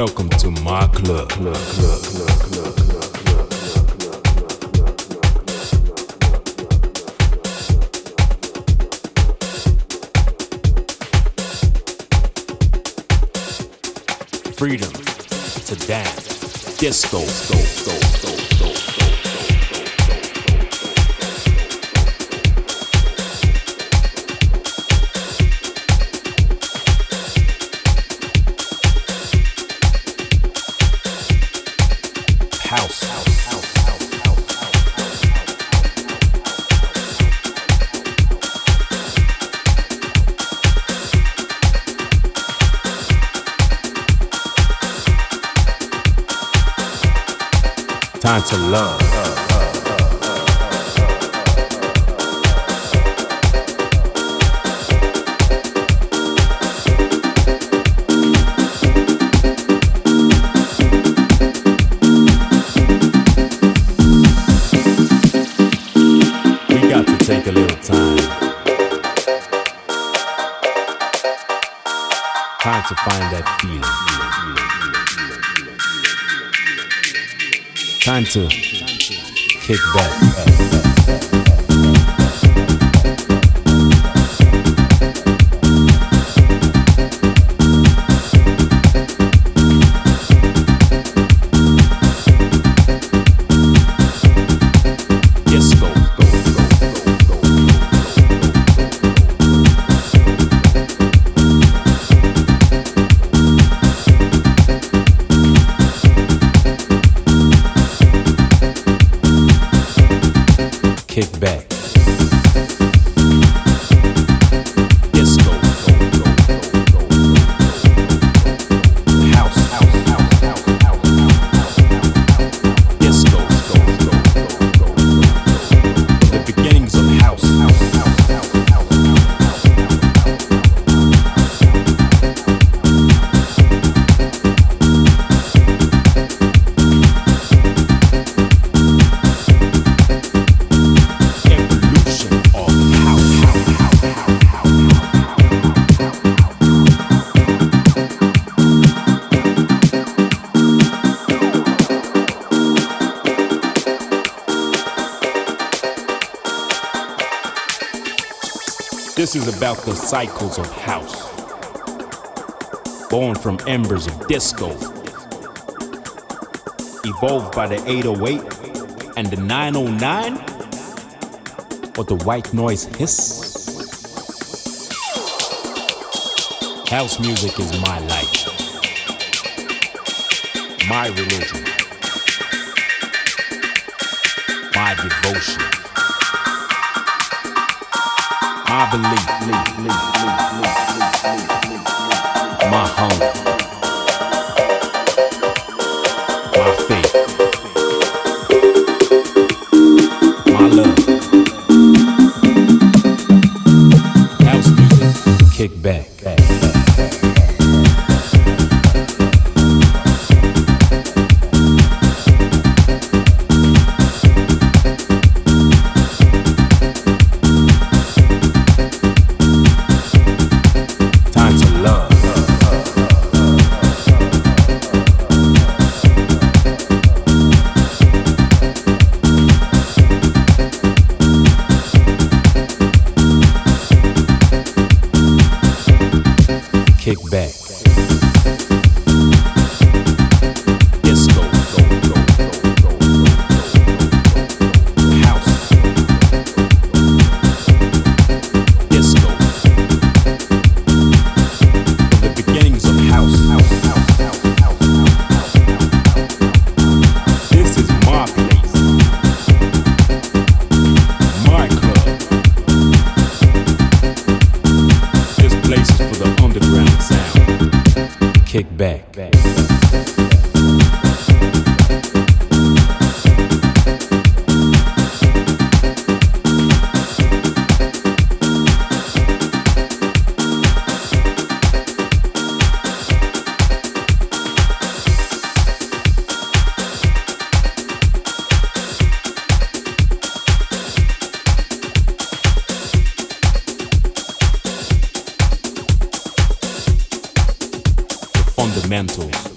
Welcome to my club. Freedom to dance, disco, house. Time to love. We got to take a little time. Time to find that feeling. Time to kick back. Kick back. Disco. House. Disco. The beginnings of house. This is about the cycles of house, born from embers of disco, evolved by the 808 and the 909, or the white noise hiss. House music is my life, my religion, my devotion, my belief, my hunger, my faith, my love. House music, kick back. Kick back. Disco. House. Disco. The beginnings of house. This is my place, my club. This place is for the underground sound. Kick back. Fundamentals